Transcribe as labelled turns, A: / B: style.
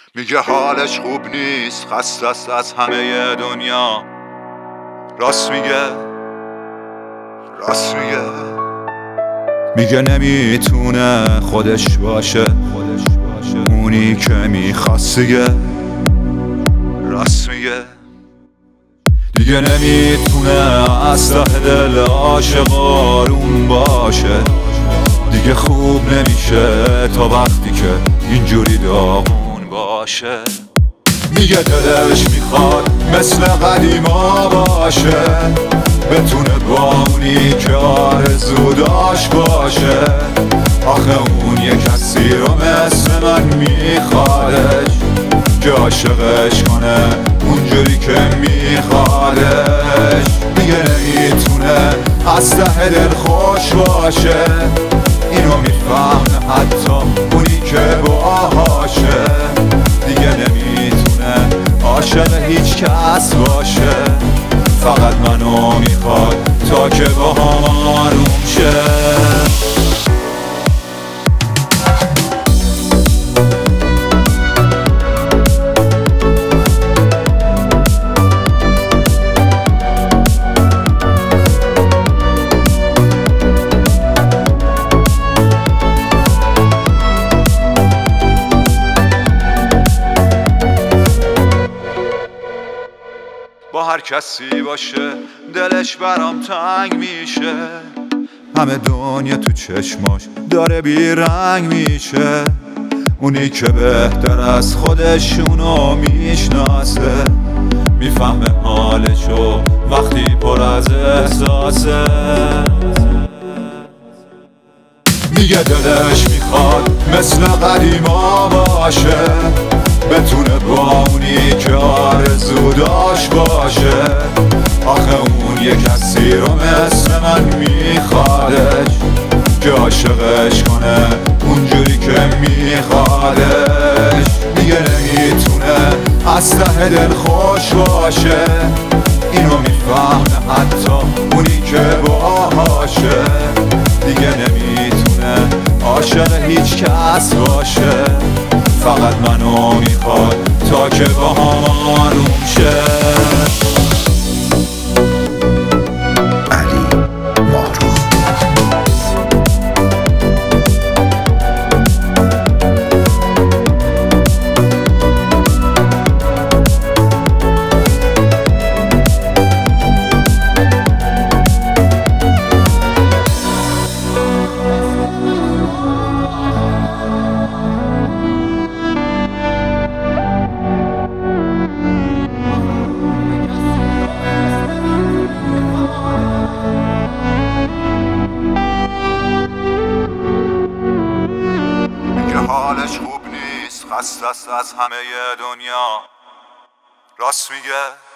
A: میگه حالش خوب نیست، خسته است از همه دنیا. راست میگه، راست میگه. میگه نمیتونه خودش باشه اونی که میخواست دیگه. راست میگه. دیگه نمیتونه از ته دل عاشق آروم باشه. دیگه خوب نمیشه تا وقتی که اینجوری داغون باشه. میگه دلش میخواد مثل قدیما باشه، بتونه با اونی که آرزو داشت باشه. آخه اون یه کسی رو مثل من میخوادش که عاشقش کنه اونجوری که میخوادش. میگه نمیتونه از ته دل خوش باشه، اینو میفهمه حتی اونی که باهاشه. دیگه نمیتونه عاشق هیچ کس باشه، فقط منو میخواد تا که با هم آروم شه. با هر کسی باشه دلش برام تنگ میشه، همه دنیا تو چشماش داره بیرنگ میشه. اونی که بهتر از خودشونو میشناسه، میفهمه حالشو وقتی پر از احساسه. میگه دلش میخواد مثل قدیما باشه، بتونه با اونی که آرزو داشت باشه. آخه اون یه کسی رو مثل من میخوادش که عاشقش کنه اونجوری که میخوادش. دیگه نمیتونه از ته دل خوش باشه، اینو میفهمه حتی اونی که باهاشه. دیگه نمیتونه عاشق هیچ کس باشه، فقط منو میخواد تا که با هم آروم شه. حالش خوب نیست، خسته است از همه دنیا. راست میگه.